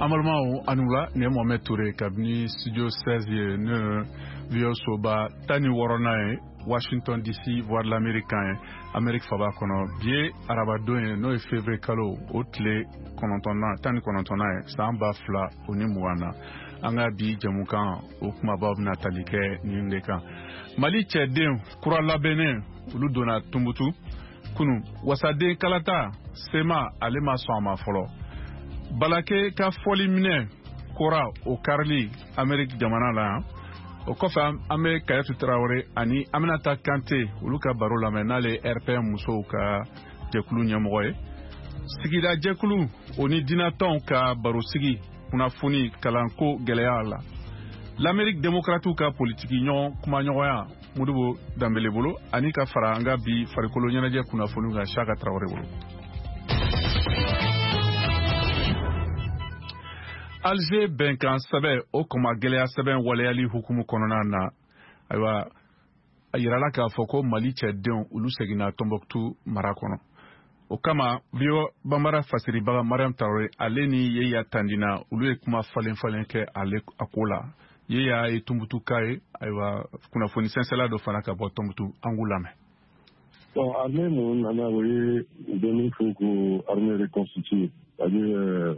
Amalma Anula, ne Mohamed Touré, Kabini, Studio 16, ne Vio Soba, Tani Warona, Washington DC, voire l'Américain, Amérique Faba Kono, Bié, Arabadouin, no février Kalo, Otle, Konontona, Tani Konontona, Samba Fla, Onimouana, Anga Bi, Jamoukan, Okmabab Natalike, Nindeka. Mali Tchedin, Koura Labene, Uludona Tumbutu, Kunu, Wasade Kalata, Sema, Alema Soama Folo. Balake ka foli minɛ kora o karili Amérique jamana la yan o kɔfɛ an bɛ Kayetu Tarawele ani Aminata Kante olu ka baro lamɛn n'ale RPM musow ka jɛkulu ɲɛmɔgɔ ye sigida jɛkulu o ni dinatɔnw ka barosigi kunnafoni kalanko gɛlɛya la l'Amérique démocratique ka politiki ɲɔgɔn kumaɲɔgɔnya Modibo Dambele bolo ani ka fara an ka bi farikolo ɲɛnajɛ kunnafoni kan Saka Tarawele bolo. Alger bɛnkan sɛbɛn o kɔma gɛlɛya sɛbɛn waleyali hukumu kɔnɔna na ayiwa a yirala k'a fɔ ko Mali cɛdenw olu seginna Tombouctou mara kɔnɔ o kama Vio Bambara fasiribaga Mariam Traoré ale ni Yeya Tandina olu ye kuma falen kɛ ale a ko la Yeya ye Tombouctou ka ye ayiwa kunnafoni sɛnsɛla dɔ fana ka bɔ Tombouctou an k'u lamɛn. Bon, armée mon ana voyé donner faut que armée reconstituée. C'est-à-dire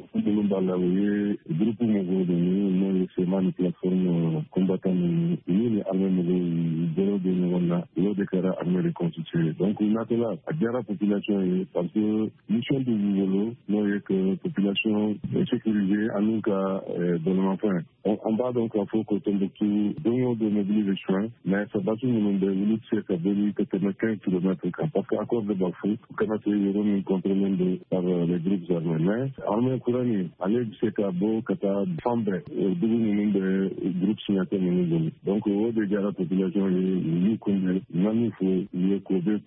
groupe Mogo de nous, c'est une plateforme combattant nous, les armées Mogo, de déclaré armée reconstituée. Donc, on a là, à dire la population, parce que mission de Mougolo, nous, que population sécurisée, en nous cas, dans l'enfant. On va donc il faut que Tombouctou, dont de mobilisation, mais ça va tout le monde, vous c'est qu'à venir que 15 km, parce qu'accord de Bafou, quand on est contrôlé par les groupes armés. Mais, armée courante, allez, c'est qu'à beau, qu'à Fambre, d'où nous de groupes signataires, donc, au déjà la population, nous connaissons, il faut, il est codé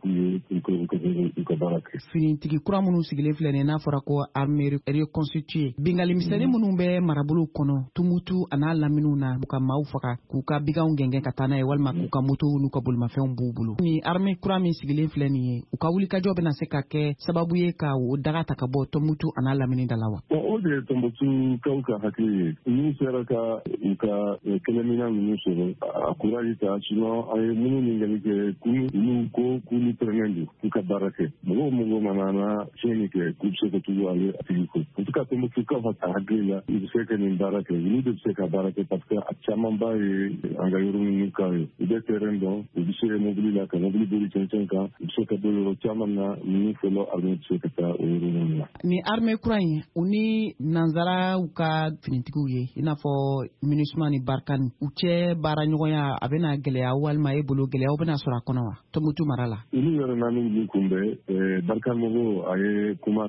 pour baraka. Finitigi kura minnu sigilen filɛ nin n'a fɔra ko armée reconstituée bingali misɛnnin minnu bɛ marabolo kɔnɔ Tombouctou a n'a laminiw na u ka maaw faga k'u ka biganw gɛngɛn ka taa n'a ye walima k'u ka motow n'u ka bolimafɛnw b'u bolo ni armée kura min sigilen filɛ nin ye u ka wulikajɔ bɛna se ka kɛ sababu ye ka o daga ta ka bɔ Tombouctou a n'a lamini da la wa. O de ye Tombouctou kaw ka hakili ye n'u sera ka u ka kɛlɛminɛn ninnu sɔrɔ a courage ta sinon an ye minnu ɲininkali kɛ k'olu ko k'olu pɛrɛnnen don k'u ka baara kɛ mɔgɔ mana na tiɲɛni kɛ k'u bɛ se ka tugu ale a tigi ko en tout cas Tombouctou kaw ka hakili la u bɛ se ka nin baara kɛ olu de bɛ se ka baara kɛ parce que a camanba ye an ka yɔrɔ minnu ka ye u bɛ terrain dɔn u bɛ se mobili la ka mobili boli cɛncɛn kan u bɛ se ka don yɔrɔ caman na ninnu fɔlɔ armée bɛ se ka taa o yɔrɔ ninnu na. Ni armée kura in u ni nanzaraw ka finitigiw ye i n'a fɔ MINUSMA ni Barkhane u cɛ baara ɲɔgɔnya a bɛna gɛlɛya walima e bolo gɛlɛyaw bɛna sɔrɔ a kɔnɔ wa Tombouctou mara la. Olu yɛrɛ naani min kunbɛn Barkhane mɔgɔw a ye kuma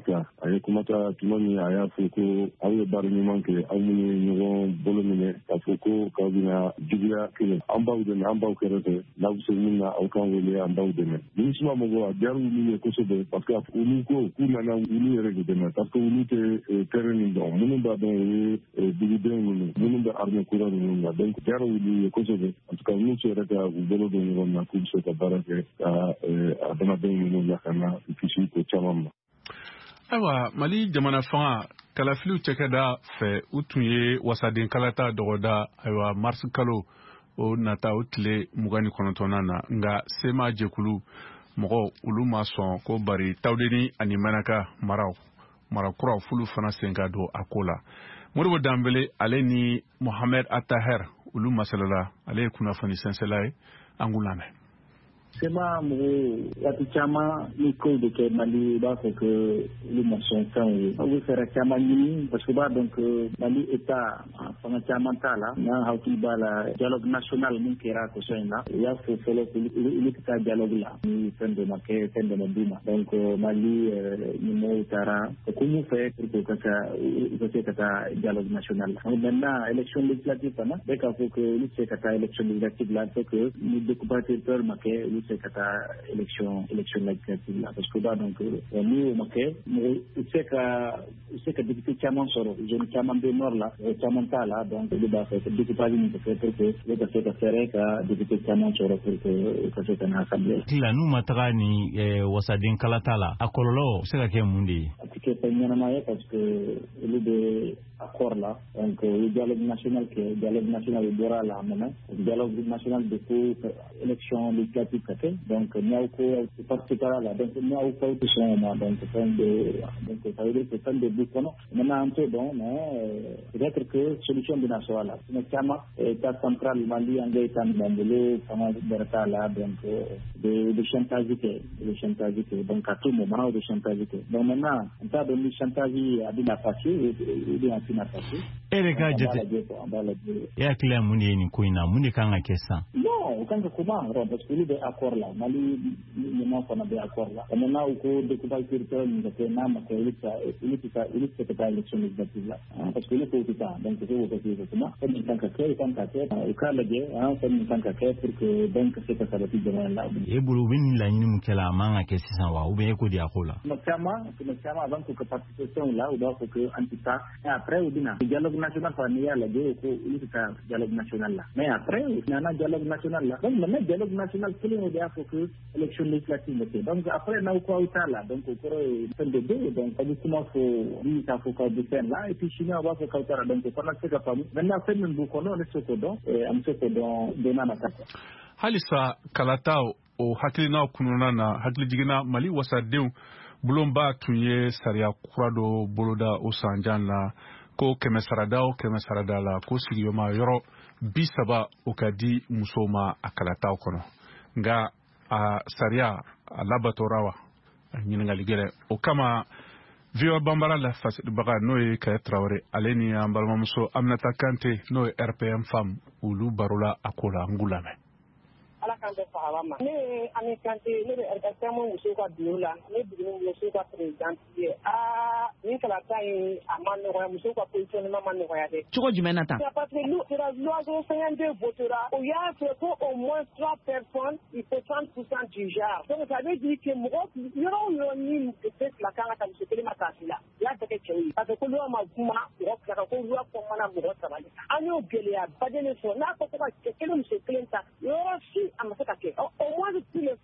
ta tuma min a y'a fɔ ko aw ye baara ɲuman kɛ aw minnu ye ɲɔgɔn bolo minɛ k'a fɔ ko k'aw bɛna juguya kelen an b'aw dɛmɛ an b'aw kɛrɛfɛ n'aw bɛ se min na aw kan wele an b'aw dɛmɛ MINUSMA mɔgɔw a diyara olu ye kosɛbɛ parce que olu ko k'u nana olu yɛrɛ de dɛmɛ parce que olu tɛ terrain min dɔn minnu b'a dɔn o ye dugudenw minnu bɛ armée kura ninnu na donc diyara olu ye kosɛbɛ en tout cas olu sera ka u bolo don ɲɔgɔn na k'u bɛ se ka baara kɛ ka adamadenw ninnu lakana u kisi ko caman ma. Ayiwa Mali jamana fanga kalafiliw cɛkɛda fɛ u tun ye wasaden kalata dɔgɔda ayiwa mars kalo o nata o tile 29 na nka sema jɛkulu mɔgɔw olu ma sɔn ko bari tawdeni ani manaka marakuraw fulu fana sen ka don a ko la Modibo Dambele ale ni Mohamed Attaher olu masalala ale ye kunnafoni sɛnsɛla ye an k'u lamɛn. Sema mɔgɔw waati caman ni kow bɛ kɛ Mali b'a fɔ que olu ma sɔn fɛnw ye aw bɛ fɛɛrɛ caman ɲini parce que b'a dɔn que Mali État fanga caman t'a la n'an hakili b'a la dialogue national min kɛra kɔsɔn in na u y'a fɔ fɔlɔ ko olu tɛ taa dialogue la ni fɛn dɔ ma kɛ fɛn dɔ ma d'u ma donc Mali ɲɛmɔgɔw taara ko mun fɛ pour que u ka se ka taa dialogue national la maintenant élection législative fana bɛɛ k'a fɔ que olu tɛ se ka taa élection législative la faut que ni découpage territorial ma kɛ olu se ka taa élection législative la parce que b'a dɔn que ni o ma kɛ u se ka député caman sɔrɔ zone caman bɛ nord la caman t'a la donc olu b'a fɛ que découpage min bɛ kɛ pour que olu ka se ka fɛɛrɛ ka député caman sɔrɔ pour que u ka se ka na assemblée. Tila n'u ma taga ni wasaden kalata la a kɔlɔlɔ se ka kɛ mun de ye. A tɛ kɛ fɛn ɲɛnama ye parce que olu bɛ accord là, donc le dialogue national est bora là maintenant, le dialogue national de élection législative donc Niaouko participera là, donc Niaouko tout son donc ça veut dire que c'est de Bukono. Maintenant un peu bon, mais peut-être que solution de Nassau là, mais Chama état central Mali Angaitan Bambolo, Sama Berta là, donc de chantage donc à tout moment de chantage. Donc maintenant on t'a donné chantage à bien passé et bien passé. Erika jete ya kila muni ni kuina muni kanga kesa non quand comment parce que les accords là Mali non on a des accords là maintenant au cours de coups territorial nous avons nama que il c'est pas élection législative là parce que le faut tout ça donc c'est au côté de comment comme tant que au cas là comme tant que pour que donc c'est que ça va être demain là e bulu win la ni mukela manga kesi sanwa ou bien ko dia kola notamment avant que participation là ou donc que antita et après au dina dialogue national familial là de ko il dialogue national là mais après il y a un dialogue national là donc le dialogue national c'est le dia faut que élection législative donc après na ko autant là donc au cours de deux donc comment faut lui ça faut que faire là et puis chinois va faut que donc pendant ce cas maintenant fait même beaucoup non le sokodon et am sokodon de na matata halisa kalatao o hakilina kununa na hakili jigina Mali wasadenw bulomba tunye sariya kurado boloda o sanjan la ko kɛmɛ sarada la ko sigiyɔrɔma yɔrɔ 30 o ka di musow ma a kalataw kɔnɔ nka a sariya a labatora wa ɲininkali gɛrɛ o kama VOA Bambara la fasilibaga n'o ye Kaya Traoré ale ni an balimamuso Aminata Kante n'o ye RPM femme olu barola a ko la an k'u lamɛn. Ala kan bɛ sahaba ma ne ani Kante ne bɛ RDC muso ka bureau la ne buguni muso ka président ye ni kalata in a ma nɔgɔya muso ka positionnement ma nɔgɔya dɛ cogo jumɛn na tan parce que nous c'est la loi 52 votera il y a fait au moins 3 personnes il faut 30% du genre donc ça veut dire que mɔgɔ yɔrɔ ni peut la kan ka muso kelen ma taasi la ya tɛ kɛ cɛw ye parce que loi ma kuma mɔgɔ fila ka ko loi kɔnɔna mɔgɔ sabali an y'o gɛlɛya baden sɔrɔ n'a fɔ ko ka cɛ kelen muso kelen ta yɔrɔ si a ma se ka kɛ au moins les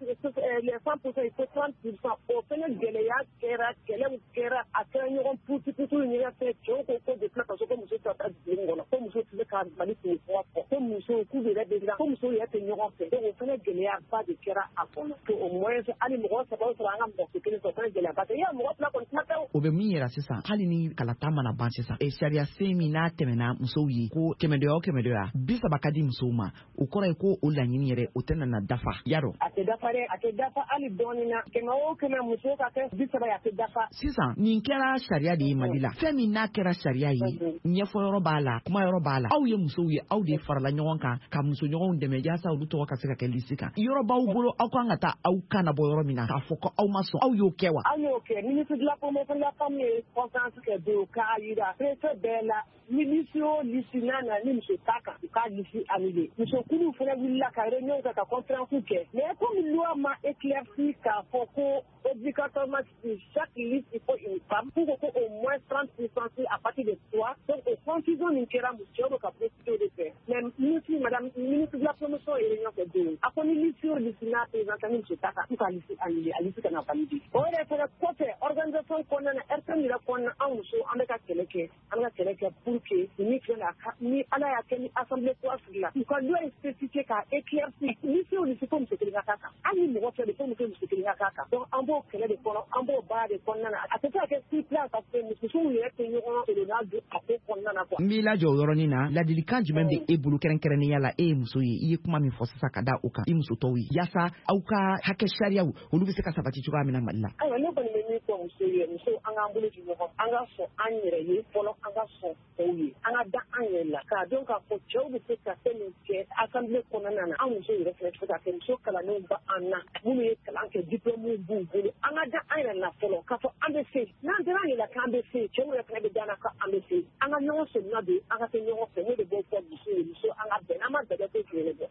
100% il faut 30% o fɛnɛ gɛlɛya kɛra kɛlɛ kɛra a kɛra ɲɔgɔn puti ɲɛgɛn fɛ cɛw ko de filɛ ka so ko muso tɛ taa dugu kɔnɔ ko muso tɛ se ka Mali tun fɔ ko muso k'u yɛrɛ bɛ dilan ko muso yɛrɛ tɛ ɲɔgɔn fɛ donc o fɛnɛ gɛlɛyaba de kɛra a kɔnɔ que au moins hali mɔgɔ saba sɔrɔ an ka mɔgɔ kelen sɔrɔ o fɛnɛ gɛlɛyaba tɛ ya mɔgɔ fila kɔni kuma tɛ o bɛ min yɛrɛ sisan hali ni kalata mana ban sisan sariya sen min n'a tɛmɛna musow ye ko kɛmɛdɔya o kɛmɛdɔya 30 ka di musow ma o kɔrɔ ye ko o laɲini yɛrɛ o tɛ nana dafa yarɔ a tɛ dafa dɛ a tɛ dafa hali dɔɔnin na kɛmɛ o kɛmɛ muso ka kɛ 30 ye a tɛ dafa sisan nin kɛra sariya de ye Mali la fɛn min n'a kɛra sariya ye ɲɛfɔyɔrɔ b'a la kumayɔrɔ b'a la aw ye musow ye aw de farala ɲɔgɔn kan ka musoɲɔgɔnw dɛmɛ yaasa olu tɔgɔ ka se ka kɛ lisi kan yɔrɔ b'aw bolo aw kan ka taa aw kan na bɔ yɔrɔ min na k'a fɔ ko aw ma sɔn aw y'o kɛ wa aw y'o kɛ ministre de la promotion de la femme ye conférence kɛ don k'a yira préfet bɛɛ la ni lisi o lisi n'a na ni muso t'a kan u k'a lisi annulé musokuluw fɛnɛ wulila ka réunion kɛ ka conférence kɛ mais comme loi ma éclairci k'a fɔ ko obligatoirement sur chaque liste il faut une femme pour que au moins 30% à partir de 3 donc au confusion min kɛra muso bɛ ka préciser de fɛ mais madame ministre de la promotion ye réunion kɛ don a ko ni lisi o lisi n'a présenté ni muso t'a kan u k'a lisi annulé a lisi kana validé o yɛrɛ fɛnɛ kɔfɛ organisation kɔnɔna na RPM yɛrɛ kɔnɔna an muso an bɛ ka kɛlɛ kɛ pour que ni ala y'a kɛ ni assemblée kura sigila u ka loi spécifiée k'a éclairci lisi o lisi fo muso kelen ka k'a kan hali ni mɔgɔ fila de fo muso kelen ka k'a kan donc an b'o kɛlɛ de kɔnɔ an b'o baara de kɔnɔna na a tɛ se ka kɛ si place parce que musow yɛrɛ tɛ ɲɔgɔn kelenya don a ko kɔnɔna na quoi. n b'i lajɔ o yɔrɔnin na ladilikan jumɛn bɛ e bolo kɛrɛnkɛrɛnnenya la e ye muso ye i ye kuma min fɔ sisan ka da o kan i muso tɔw ye yaasa aw ka hakɛ sariyaw olu bɛ se ka sabati cogoya min na Mali la. ayiwa ne kɔni bɛ min fɔ muso ye muso an k'an bolo di ɲɔgɔn an ka sɔn an yɛrɛ ye fɔlɔ an ka sɔn cɛw ye an ka da an yɛrɛ la k'a dɔn k'a fɔ cɛw bɛ se ka fɛn min kɛ assemblée kɔnɔna na an muso yɛrɛ fɛnɛ tɛ se ka kɛ muso kalannenw ba an na minnu ye kalan kɛ diplôme b'u bolo an ka da an yɛrɛ la fɔlɔ k'a fɔ an bɛ se n'an taara an yɛrɛ k'an bɛ se cɛw yɛrɛ fɛnɛ bɛ da an na k'an bɛ se an ka ɲɔgɔn sɔmina de an ka kɛ ɲɔgɔn fɛ ne de b'o fɔ muso ye muso an ka bɛn n'an ma bɛn tɛ tile bɔ.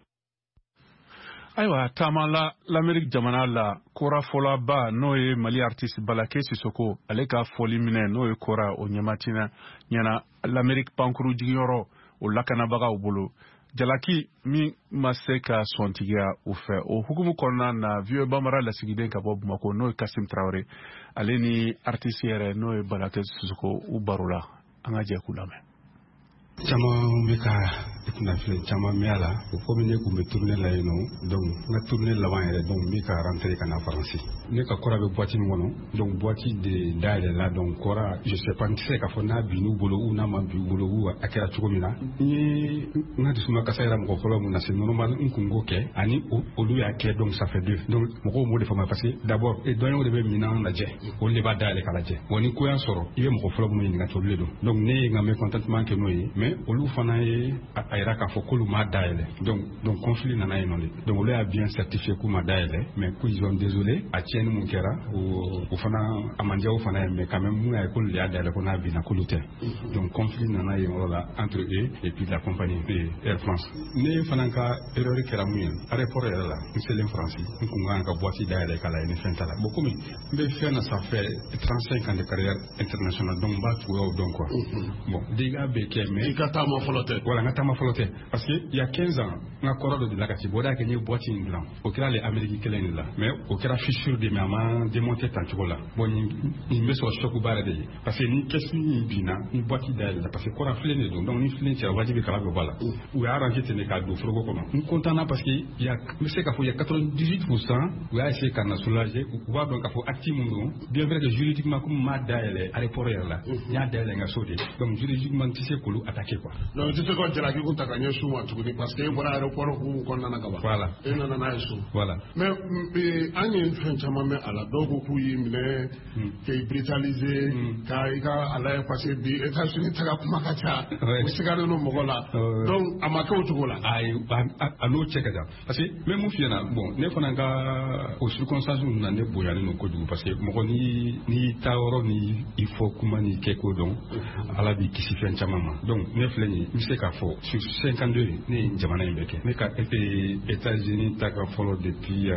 Ayiwa taama la l'Amérique jamana la kora fɔlɔba n'o ye Mali artiste Balake Sisoko ale ka fɔli minɛ n'o ye kora o ɲɛmatina ɲɛna l'Amérique pankuru jigiyɔrɔ o lakanabagaw bolo jalaki min ma se ka sɔntigiya u fɛ o hukumu kɔnɔna na VOA Bambara lasigiden ka bɔ Bamako n'o ye Kasim Traoré ale ni artiste yɛrɛ n'o ye Balake Sisoko u baro la an ka jɛ k'u lamɛn. Chama meka kuna file chama miala ko komine ko me tourner la yeno donc na tourner l'avant et donc meka rentrer kana français ne ka kora be boîte ngono donc boîte de daile là donc kora je sais pas nse ka fona binu bolo ou na ma bi bolo ou akera chukomina ni na disuma ka sayra mo ko mo na c'est normal nkungo ke ani olu ya ke donc ça fait deux donc mo mo de fama parce que d'abord et doyen de be mina na je o le ba daile kala je woni ko yan soro ibe mo ko folo mo ni nga to le do donc ne nga me contentement ke no yi mais olu fana ye ayra ka fo kolu ma daile donc conflit nana inondé donc olu a bien certifié ku ma daile mais ku ils ont désolé a tienne mon kera o fana amandia o fana mais quand même mu ay ko le daile ko na bi na kulute donc conflit nana là entre eux et puis la compagnie de Air France ne fana ka erreur kera mu yen aéroport là c'est l'en français ko nga ka boîte daile kala ni fentala beaucoup mais fait na ça fait 35 ans de carrière internationale donc ba tu donc quoi bon diga be ke mais Katama Folote. Voilà, Katama Folote. Parce qu'il y a 15 ans, on a corps de la Katiboda qui est boîte in blanc. Au cas les Américains qui là. Mais au cas fissure des mamans, démonter tant là. Bon, il met sur choc ou barade. Parce que ni qu'est-ce ni bina, ni boîte d'aile. Parce que corps a flêné donc ni flêné, tu as voulu que la voilà. Ou a arrangé tes cadeaux, frogo comment. Nous content parce qu'il y a, mais c'est qu'il y a 98%, ou a essayé qu'on a soulagé, ou va donc faut activer mon bien vrai que juridiquement comme ma d'aile, à l'époque là, il y a d'aile en sauté. Donc juridiquement, tu sais qu'on attaqué quoi. Donc tu sais quoi tu l'as dit qu'on t'a gagné sous moi parce que voilà aéroport où qu'on en a gaba. Voilà. Et non non non. Voilà. Mais ani franchement mais à la dogo ku yimle que brutalisé ka ala passer bi États-Unis ta kuma kacha. Mu sigaro no mogola. Donc amaka otugola. Ay alo cheka da. Parce que même fiena bon ne fana ga aux circonstances où na ne boyani no kodu parce que mo ni taoro ni il faut kuma ni keko donc ala bi kisi fen chamama. Donc ne fleni mi se ka fo sur 52 ni jamana imbeke mais ka États-Unis ta ka follow depuis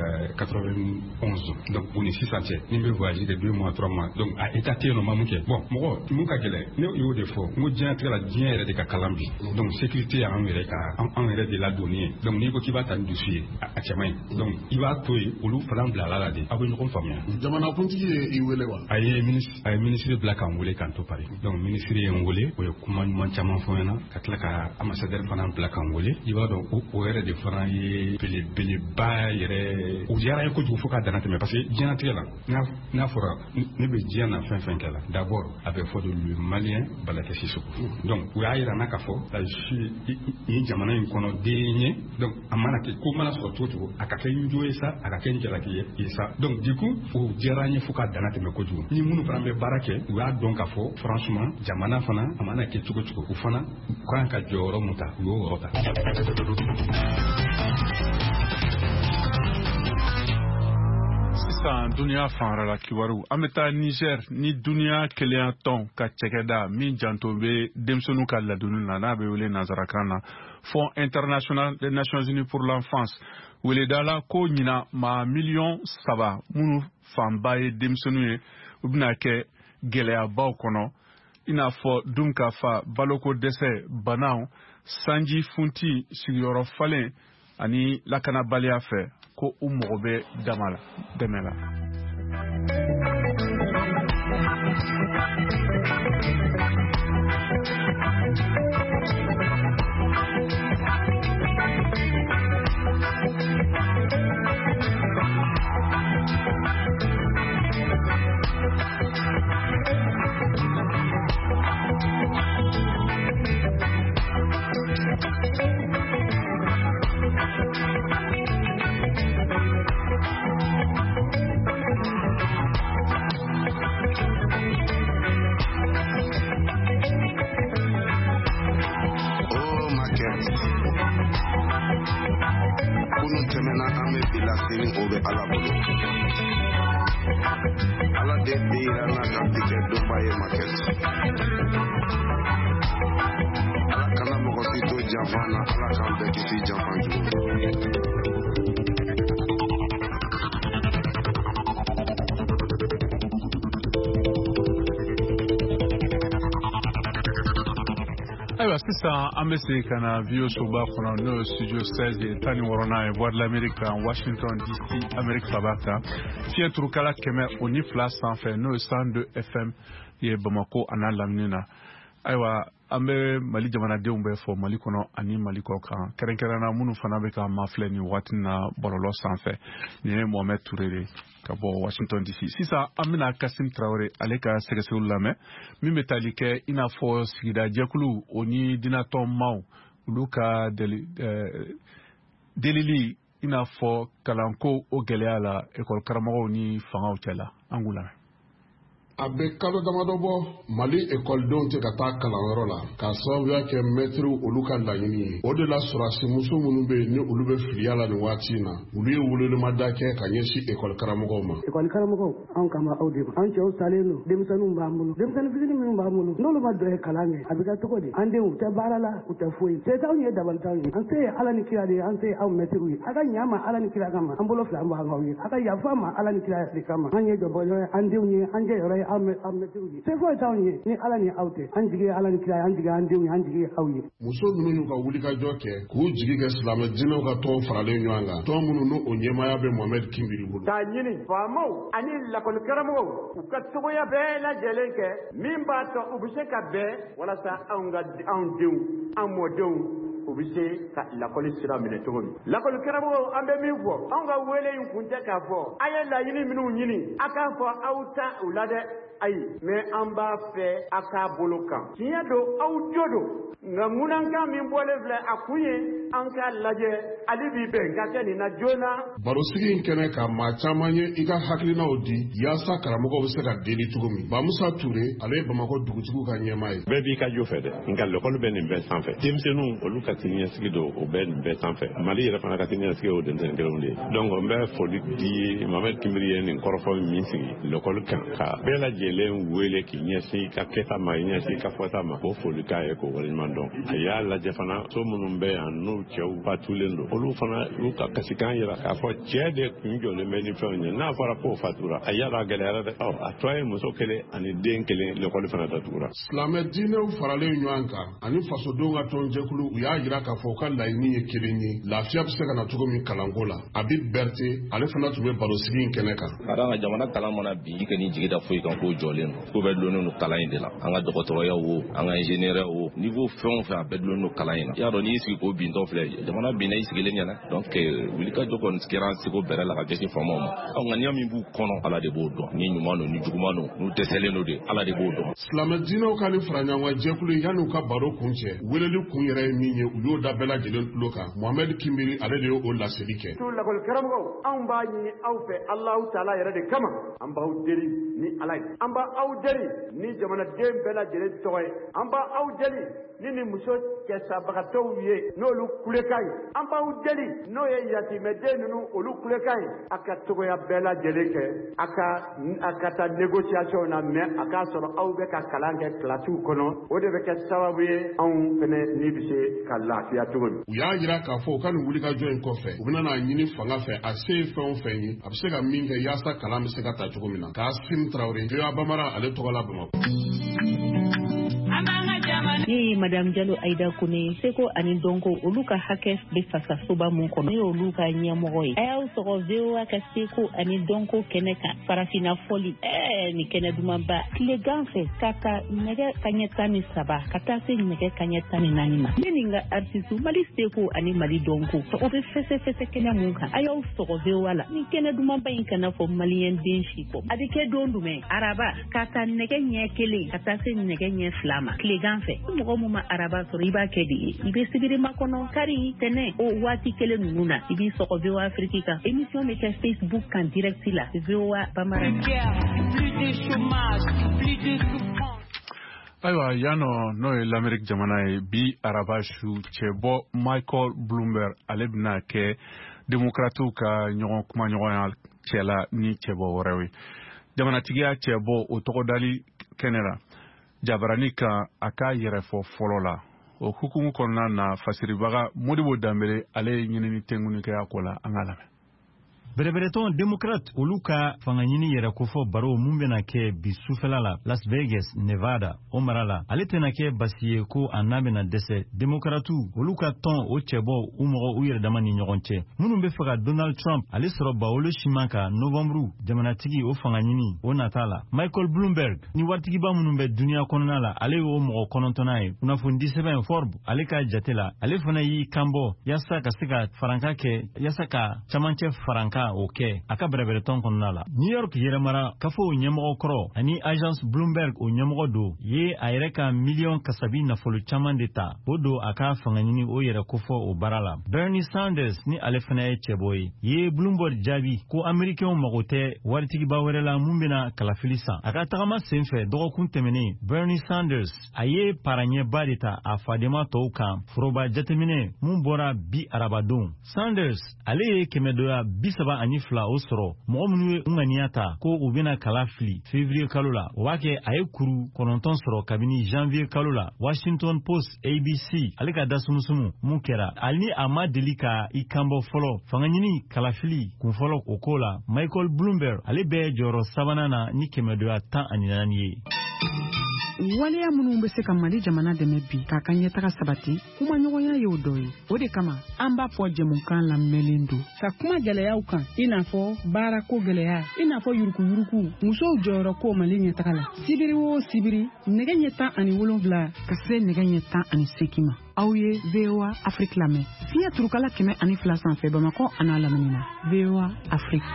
91 donc on est 600 ni me voyager de 2 mois 3 mois donc a étaté no mamuke bon mo mu ka gele ne yo de fo mo dien tra la dien de ka kalambi donc sécurité en de la donnée donc ni ko ki va tan dossier a chamay donc il va toy olu falan bla la de abou ko famia jamana kunti e wele wa ay ministre black en wele kanto pare donc ministre en wele o kuma man chama fo na katla ka ambassadeur fana black en wele il va donc o yere de fran ye pele ba yere o yara ko ju foka danate mais parce que dien tela na fora ne be dien na fin kala d'abord avec fo de le malien balaka sisoko donc o yara na ka fo la shi ni jamana in kono denye donc amana ke ko mana so toto akaka njoye sa akaka njala ke yesa donc du coup o yara ni foka danate me ko ju ni munu fana be barake o ya donc ka fo franchement jamana fana amana ke tuko o fana kan ka joro muta yo rota sisan dunia fanra la kibaru an bɛ taa Niger ni dunia kelen tɔn ka cɛkɛda min janto bɛ denmisɛnninw ka ladonni na n'a bɛ wele nanzarakan na Fonds international des Nations Unies pour l'enfance weleda la ko ɲina maa 3 minnu fanba ye denmisɛnninw ye u bɛna kɛ gɛlɛyabaw kɔnɔ i n'a fɔ dun ka fa baloko dɛsɛ banaw sanji funti sigiyɔrɔ falen ani lakanabaliya fɛ ko u mɔgɔ bɛ dɛmɛ la. Ala de bira na kapike Dubai market. Ala kana moko sito javana ala kambe kisi javanju. Ayiwa sisan an bɛ segin ka na VOA soba kɔnɔ n'o ye studio 16 ye 16 ye voix de l'Amérique en Washington DC Amérique saba kan fiɲɛ turukala 102 sanfɛ n'o ye 102 FM ye Bamako a n'a lamini na. Ayiwa ambe Mali jamanadenw bɛ fɔ Mali kɔnɔ ani Mali kɔ kan kɛrɛnkɛrɛnna minnu fana bɛ ka mafilɛ ni waati na bɔlɔlɔ sanfɛ ni ye Mohamed Touré ka bɔ Washington DC. Sisan an bɛna Kasim Traoré ale ka sɛgɛsɛgɛliw lamɛn min bɛ tali kɛ i n'a fɔ sigida jɛkulu o ni dinatɔn maaw olu ka delili i n'a fɔ kalanko o gɛlɛya la école karamɔgɔw ni fangaw cɛla an k'u lamɛn. A bɛ kalo damadɔ bɔ Mali ekɔlidenw tɛ ka taa kalanyɔrɔ la k'a sababuya kɛ mɛtiriw olu ka laɲini ye. O de la sɔrɔdasi muso minnu bɛ yen ni olu bɛ filiya la nin waati in na olu ye welelemada kɛ ka ɲɛsin ekɔli karamɔgɔw ma. Ekɔli karamɔgɔw anw kama aw de ma. An cɛw salen don denmisɛnninw b'an bolo denmisɛnnin fitinin minnu b'an bolo n'olu ma dɔ ye kalan kɛ a bɛ kɛ cogo di an denw u tɛ baara la u tɛ foyi se t'anw ye dabali t'anw ye an se ye Ala ni kira de ye an se ye aw mɛtiriw ye a ka ɲa ma Ala ni kira kama an bolo fila an b'an aw ye a ka yafa ma Ala ni kira de kama an ye jɔbɔjɔ ye an denw ye an jɛyɔrɔ ye aw mɛtiriw se foyi t'anw ye ni Ala ni aw tɛ an jigi ye Ala ni kira ye an jigi an denw ye an jigi ye aw ye. Muso ninnu y'u ka wulikajɔ kɛ k'u jigi kɛ silamɛ diinɛw ka tɔn faralen ɲɔgɔn kan tɔn minnu n'o ɲɛmaaya bɛ Mohamed Kimbiri bolo. K'a ɲini faamaw ani lakɔli karamɔgɔw u ka cogoya bɛɛ lajɛlen kɛ min b'a to u bɛ se ka bɛn walasa anw denw an mɔdenw u bɛ se ka lakɔli sira minɛ cogo min. Lakɔli karamɔgɔw an bɛ min fɔ anw ka wele in kun tɛ k'a fɔ a ye laɲini minnu ɲini a k'a fɔ aw ta u la dɛ ayi mais an b'a fɛ a k'a bolo kan tiɲɛ don aw jo don nka ŋunankan min bɔlen filɛ a kun ye an k'a lajɛ ale b'i bɛn ka kɛ nin na joona. Barosigi in kɛnɛ ka maa caman ye i ka hakilinaw di yaasa karamɔgɔw bɛ se ka deli cogo min. Bamusa Touré ale ye Bamakɔ dugutigiw ka ɲɛmaa ye. Bɛɛ b'i ka jo fɛ dɛ nka l'école bɛ nin bɛɛ sanfɛ denmisɛnninw olu ka siniɲɛsigi don o bɛ nin bɛɛ sanfɛ Mali yɛrɛ fana ka siniɲɛsigi o denmisɛnnin kelenw de ye donc n bɛ foli di Mohamed Kimbiri ye nin kɔrɔfɔ min sigi l'école kan ka bɛɛ lajɛlen wele k'i ɲɛsin ka kɛta ma i ɲɛsin ka fɔta ma o foli k'a ye k'o waleɲuman dɔn a y'a lajɛ fana so minnu bɛ yan n'u cɛw fatulen don olu fana y'u ka kasikan yira k'a fɔ cɛ de kun jɔlen bɛ ni fɛnw ye n'a fɔra k'o fatura a yala gɛlɛyara dɛ a tɔ ye muso kelen ani den kelen l'école fana datugura. Silamɛ diinɛw faralen ɲɔgɔn kan ani fasodenw ka tɔnjɛkulu u y'a yira k'a fɔ u ka laɲini ye kelen ye lafiya bɛ se ka na cogo min kalanko la Habib Berté ale fana tun bɛ barosigi in kɛnɛ kan. Ka d'a kan jamana kalan mana bi i kɔni jigi da foyi kan k'o jɔlen don ko bɛɛ dulonnen don kalan in de la an ka dɔgɔtɔrɔya o an ka ingénieur o niveau fɛn o fɛn a bɛɛ dulonnen don kalan in na i y'a dɔn n'i y'i sigi k'o bintɔ filɛ jamana binna i sigilen ɲɛna donc wulikajɔ kɔni kɛra an seko bɛrɛ la ka ɲɛsin faamaw ma ŋaniya min b'u kɔnɔ Ala de b'o dɔn ni ɲuman don ni juguman don n'u dɛsɛlen don de Ala de b'o dɔn. Silamɛ diinɛw ka nin fara ɲɔgɔn jɛkulu yanni u ka baro kun cɛ weleli kun yɛrɛ ye min ye u y'o da bɛɛ lajɛlen tulo kan Mohamed Kimbiri ale de y'o laseli kɛ. Lakɔli karamɔgɔw anw b'a ɲini aw fɛ Alahu Taala yɛrɛ de kama an b'aw deli ni Ala ye an b'aw deli ni jamanaden bɛɛ lajɛlen tɔgɔ ye an b'aw deli ni nin muso cɛsabagatɔw ye n'olu kulekan ye an b'aw deli n'o ye yatimɛden ninnu olu kulekan ye a ka cogoya bɛɛ lajɛlen kɛ a ka taa négociation na mais a k'a sɔrɔ aw bɛ ka kalan kɛ kilasiw kɔnɔ o de bɛ kɛ sababu ye anw fɛnɛ ni bɛ se ka lafiya cogo min. U y'a yira k'a fɔ u ka nin wulikajɔ in kɔfɛ u bɛna n'a ɲini fanga fɛ a se ye fɛn o fɛn ye a bɛ se ka min kɛ yaasa kalan bɛ se ka taa cogo min na. Kasim Traoré VOA Bamara ale tɔgɔ la Bamakɔ. Ne ye Madame Diallo Aïda Kone seko ani dɔnko olu ka hakɛ bɛ fasasoba mun kɔnɔ ne y'olu ka ɲɛmɔgɔ ye a y'aw sɔgɔ VOA ka seko ani dɔnko kɛnɛ kan farafinna fɔli ni kɛnɛ dumanba tilegan fɛ ka nɛgɛ kaɲɛ 13 ka taa se nɛgɛ kaɲɛ 14 ma ne ni n ka artiste Mali seko ani Mali dɔnko o bɛ fɛsɛfɛsɛ kɛnɛ mun kan a y'aw sɔgɔ VOA la ni kɛnɛ dumanba in kana fɔ maliyɛn den si kɔ a bɛ kɛ don jumɛn araba ka taa nɛgɛ ɲɛ 1 ka taa se nɛgɛ ɲɛ 2 ma tilegan fɛ mɔgɔ mun ma araba sɔrɔ i b'a kɛ de ye i bɛ sibirima kɔnɔ kari tɛnɛ o waati kelen ninnu na i b'i sɔgɔ VOA Afrique kan émission bɛ kɛ Facebook kan direct la VOA Bamara. Ayiwa yan n'o ye l'Amérique jamana ye bi araba su cɛbɔ Michael Bloomberg ale bɛna kɛ démocrates ka ɲɔgɔn kuma ɲɔgɔnya cɛla ni cɛbɔ wɛrɛw ye jamanatigiya cɛbɔ o tɔgɔdali kɛnɛ la jabarani kan a k'a yɛrɛfɔ fɔlɔ la o hukumu kɔnɔna na fasiribaga Modibo Dambele ale ye ɲinini tɛnkunikɛya ko la an ka lamɛn. Berebereton Democrat oluka fanganyini yera kofo baro mumbena ke bisufela Las Vegas, Nevada, Omarala. Aletena ke basiye ko anabe na dese Democratu oluka ton o chebo umogo uyere damani nyogonche. Munumbe faga Donald Trump ale soro ba olo shimaka November jamanatigi o fanganyini o natala. Michael Bloomberg ni wartigi ba munumbe dunia kononala ale o mogo konontonae. Unafundi 7 Forbes ale ka jatela ale fana yi kambo yasa kasika faranka ke yasa ka chamanche faranka oke aka berebereton kononala. New York yeremara kafo nyemo okro ani agence Bloomberg o nyemo do ye ayreka million kasabi na folu chaman deta odo aka fanganyini o yere kofo o barala. Bernie Sanders ni ale fana e cheboy ye Bloomberg jabi ko American magote wartigi bawerela mumbena kalafilisa aka tagama senfe dogo kuntemene Bernie Sanders aye paranye badita afadema touka froba jatemine mumbora bi arabadon. Sanders ale kemedoya bisaba anifla osoro mo'omnuwe unganiata ko ubena kalafli février kalula wake aye kuru kononton soro kabini janvier kalula. Washington Post ABC alika dasumusumu mukera alni ama delika ikambo folo fanganyini kalafili kunfolo okola. Michael Bloomberg ale be joro sabanana ni kemedoya tan aninaniye. Waleya munun be se ka Mali jamana dɛmɛ bi k'a ka ɲɛtaga sabati kuma ɲɔgɔnya ye o dɔ ye. O de kama an b'a fɔ jɛmukan lamɛnlen don ka kuma gɛlɛyaw kan i n'a fɔ baarako gɛlɛya i n'a fɔ yuruku-yuruku musow jɔyɔrɔ ko Mali ɲɛtaga la. Sibiri o sibiri nɛgɛ ɲɛ 17 ka se nɛgɛ ɲɛ 18 ma. Aw ye VOA Afrique lamɛn fiɲɛ turukala 102 sanfɛ Bamakɔ a n'a lamɛnni na. VOA Afrique.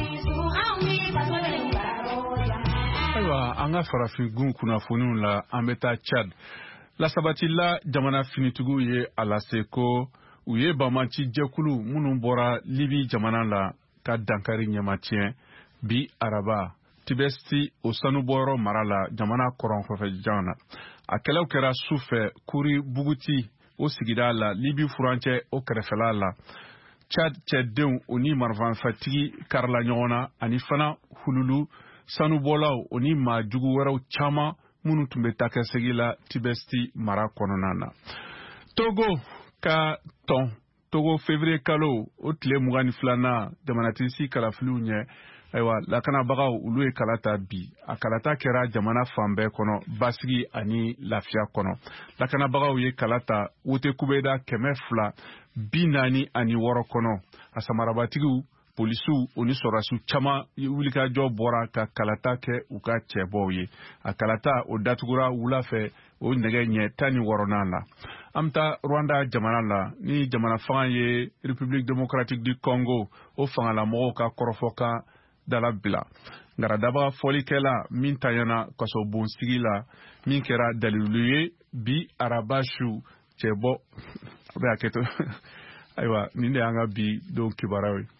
An ka farafingun kunnafoniw la an bɛ taa Chad. La sabatila jamana finitigiw ye a lase ko u ye bamaci jɛkulu minnu bɔra Libi jamana la ka dankari ɲɛmatiɲɛ bi araba Tibesti o sanubɔyɔrɔ mara la jamana kɔrɔn kɔfɛ jan na. A kɛlɛw kɛra su fɛ Kuri Buguti o sigida la Libi furancɛ o kɛrɛfɛla la. Chad cɛdenw o ni marifanfatigi karila ɲɔgɔn na ani fana hululu sanubɔlaw o ni maa jugu wɛrɛw caman minnu tun bɛ takɛsegi la Tibesti mara kɔnɔna na. Togo ka tɔn Togo février kalo o tile 22 jamanatigi kalafiliw ɲɛ ayiwa lakanabagaw olu ye kalata bi a kalata kɛra jamana fan bɛɛ kɔnɔ basigi ani lafiya kɔnɔ. Lakanabagaw ye kalata wote kubeda 246 kɔnɔ a samarabatigiw polisiw oni sɔrɔsiw caman wulikajɔ bɔra ka kalata kɛ u ka cɛbɔw ye. A kalata o datugura wula fɛ o nɛgɛ ɲɛ 16 la. An bɛ taa Rwanda jamana la ni jamana fanga ye République démocratique du Congo o fangalamɔgɔw ka kɔrɔfɔkan dalabila. Ngaradaba fɔlikɛla min tanyana kasobonsigi la min kɛra dalilu ye bi arabashu cɛbɔ bɛ hakɛto. Ayiwa nin de y'an ka bi don kibaruyaw ye.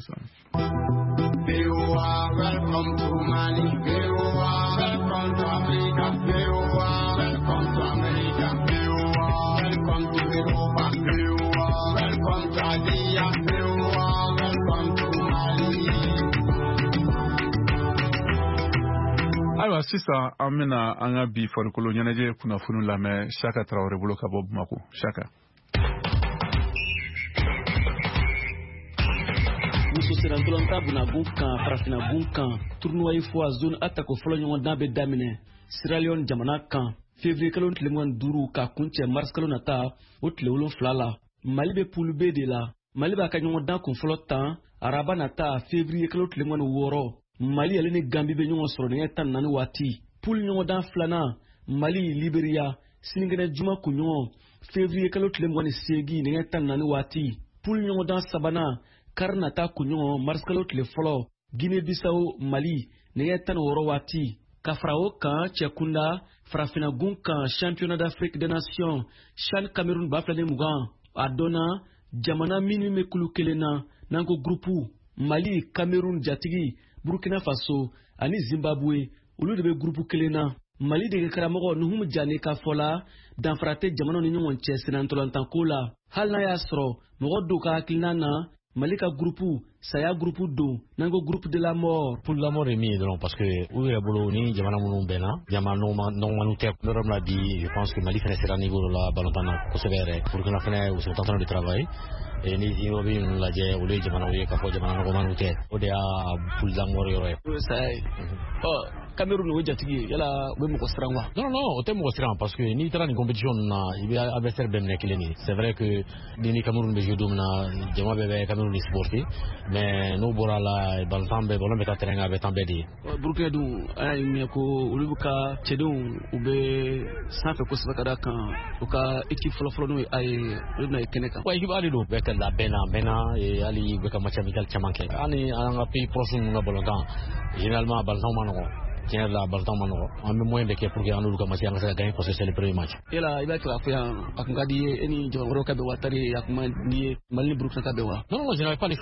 Welcome to Mali. Welcome to Africa. Welcome to America. Welcome to Europa. Welcome to Asia. Welcome to Mali. Ayiwa sisan an bɛna an ka bi farikolo ɲɛnajɛ kunnafoni lamɛn Saka Traoré bolo ka bɔ Bamako. Saka. Muso serantolanta bunagun kan farafinagun kan tournoi fo a zone atako fɔlɔ ɲɔgɔn dan bɛ daminɛ Sierra Leone jamana kan février kalo tile 5 ka kuncɛ mars kalo nata o tile 7 la. Mali bɛ poule B de la. Mali b'a ka ɲɔgɔn dan kun fɔlɔ tan araba nata février kalo tile 6 Mali ale ni Gambie bɛ ɲɔgɔn sɔrɔ nɛgɛ 14 waati. Poule ɲɔgɔn dan filanan Mali Liberia sinikɛnɛ juma kunɲɔgɔn février kalo tile 28 nɛgɛ 14 waati. Poule ɲɔgɔn dan sabanan Karnata kunɲɔgɔn mars kalo tile fɔlɔ Guinée Bissau Mali nɛgɛ 16 waati. Ka fara o kan cɛkunda farafinagun kan championnat d'Afrique des Nations CHAN Cameroun 2020 a dɔnna jamana minnu bɛ kulu kelen na n'an ko groupe Mali Cameroun jatigi Burkina Faso ani Zimbabwe olu de bɛ groupe kelen na. Mali dege karamɔgɔ Nuhum Jane ka fɔ la danfara tɛ jamanaw ni ɲɔgɔn cɛ senantɔlantanko la hali n'a y'a sɔrɔ mɔgɔ dɔw ka hakilina na Malika groupe saya groupe do nango groupe de la mort pour la mort est mis non parce que ouvre boloni jamana munu bena jamana non manute norom la bi je pense que Mali fait sera niveau la balantana ko severe pour que la fene ou sont en train de travailler et ni inobi la je ou les jamana ou ka fo jamana ko manute o de a pour la mort yoro sai oh Cameroun o jatigi yala be mo ko strangwa non o te mo ko strang parce que ni tara ni compétition na ibi adversaire ben nekileni c'est vrai que ni Cameroun be jodum na jama be Cameroun ni sportif mais no bora la baltambe bolon be ta terrain be tambe di Burkina du ay mi ko ulubuka chedon ube safe ko sabaka kan uka équipe folo no ay na keneka wa équipe ali do be ka la bena et ali be ka match amical chamanke ani anga pays prochain na bolontan généralement baltam manoko tiens la baltan mano on me moins de que pour que on nous commencer à gagner parce que c'est le premier match et là il va que afia akungadi eni joro ka be watari akuma ni malni Burkina ka be wa non je n'avais pas le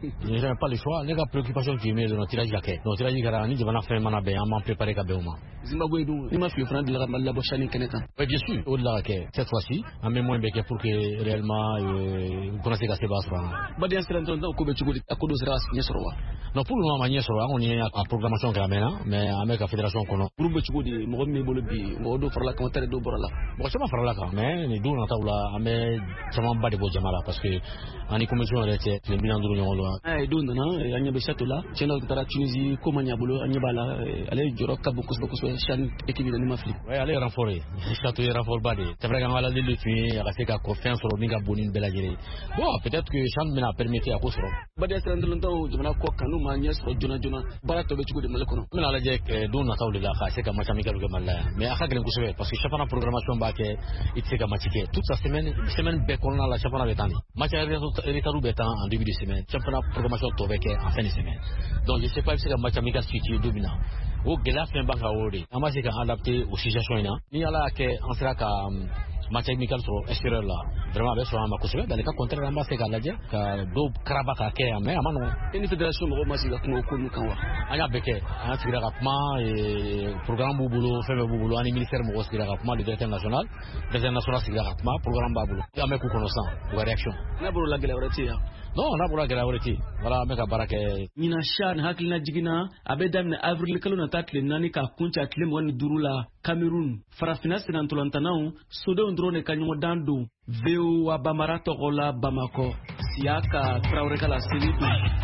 choix les préoccupations qui me dans tirage jacket non tirage garani je vais en faire mana be en préparer ka be uma Zimbabwe du ni ma fi franc de la bochani keneka oui bien sûr au-delà que cette fois-ci on me moins de que pour que réellement connaissez ka se base ba dia sera donc ko be chugudi akodo sera nyesoro non pour le moment nyesoro on est à programmation gamena mais avec la fédération kono groupe chugudi mo mi bolo bi mo do farla ko tere do borala bon chama farla ka mais ni do na tawla ame chama bade bo jamala parce que ani commission rete le bilan do nyolo ay do na anya be chatula cheno tara Tunisie ko manya bolo anya bala ale joro kabu ko chan équipe ni mafli ouais aller renforcer chatou renforcer bade c'est vrai que mala de lui a fait ka confiance sur minga bonin belagere bon peut-être que chan mena permettre à kosoro bade c'est ndonto jomana ko kanu manya so jona bara to be chugudi malakono mena la je do na tawle la c'est comme match amical que mal mais à chaque coup parce que chaque fois programmation ba que il fait comme match toute la semaine be qu'on la chaque fois betani match retaru betan en début de semaine championnat programmation to avec en fin de semaine donc je sais pas si c'est match amical situé domina au gelaf en banca ori ama c'est adapté aux situations là ni ala que on sera ka match amical sur extérieur là vraiment avec sur ma couche dans les cas contraire amba c'est galadia ka do kraba ka ke mais amano une fédération mo masi ka ko nu kanwa anya beke anya tira rapement et programme boulot fait boulot ani ministère mo tira rapement le directeur national tira rapement programme babulo ya me ku connaissant ou réaction na bolo la galaureti ya non na bolo la galaureti voilà me ka barake nina shan hakilina jigina abedam na avril kaluna tatle nani ka kuncha atlem wani durula Cameroun farafina sinantolantanaw sodo ndrone kanyo dando veo wa bamarato gola Bamako siaka Traoré kala selibu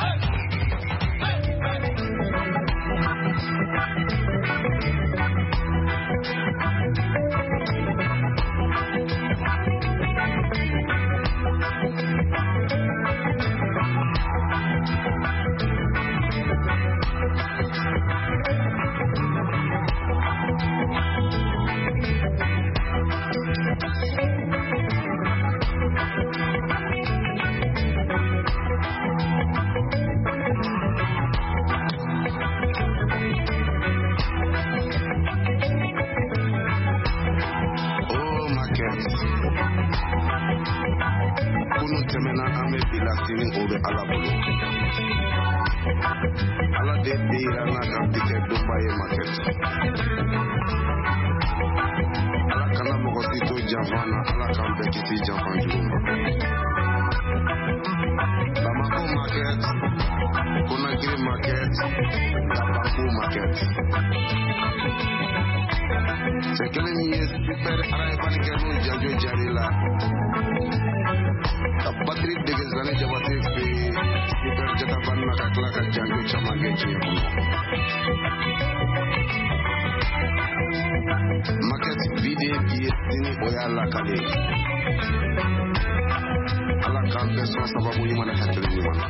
ala de bira na ka tike Dubai market ala kana mo to javana ala kan be kiti javan jumba Bamako market Conakry market Tabakou market c'est que les super arrive que nous jajo jarila Patrick de Gezane Jabate pe super jataban nakakla ka jango chamage ji market video bi tini boya la kale ala kan beso sababu ni mana hakili ni mana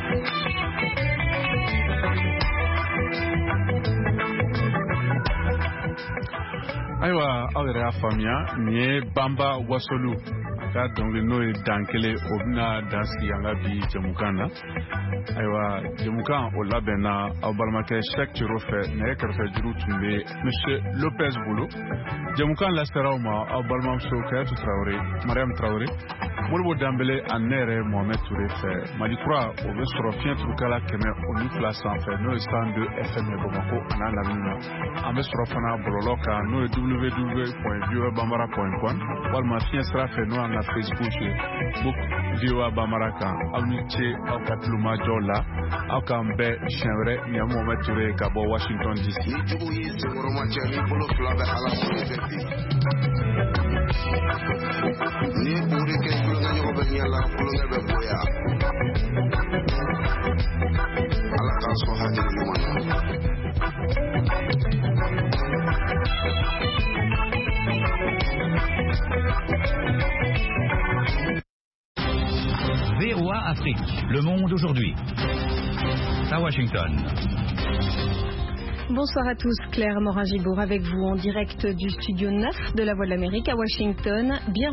aywa aw yɛrɛ y'a faamuya nin ye Bamba Wasolu a ka dɔnkili n'o ye dan kelen o bɛna dan sigi an ka bi jɛmukan na aywa jɛmukan o labɛnna aw balimakɛ Cheikh Thiro fɛ nɛgɛ kɛrɛfɛ juru tun bɛ Monsieur Lopez bolo jɛmukan lasera aw ma aw balimamuso Kayatou Traoré Mariam Traoré Moribo Dambélé a nere Mohamed Touré fait Malikura au Vesro Fien Trukala Keme au Nifla Sanfé no 102 FM Bamako ana lamina Amesro Fana Bololoka no www.viewbamara.com walma Fien sera fait no na Facebook book Viewa Bamaraka Alniche au Katluma Jola au Kambe Chenre ni Mohamed Touré Kabo Washington DC. Ni uri ke kulunga nyogo benya la kulunga be boya ala ka so hadir ni mana VOA Afrique, le monde aujourd'hui. À Washington. Bonsoir à tous, Claire Morin-Gibour avec vous en direct du studio 9 de La Voix de l'Amérique à Washington. Bienvenue.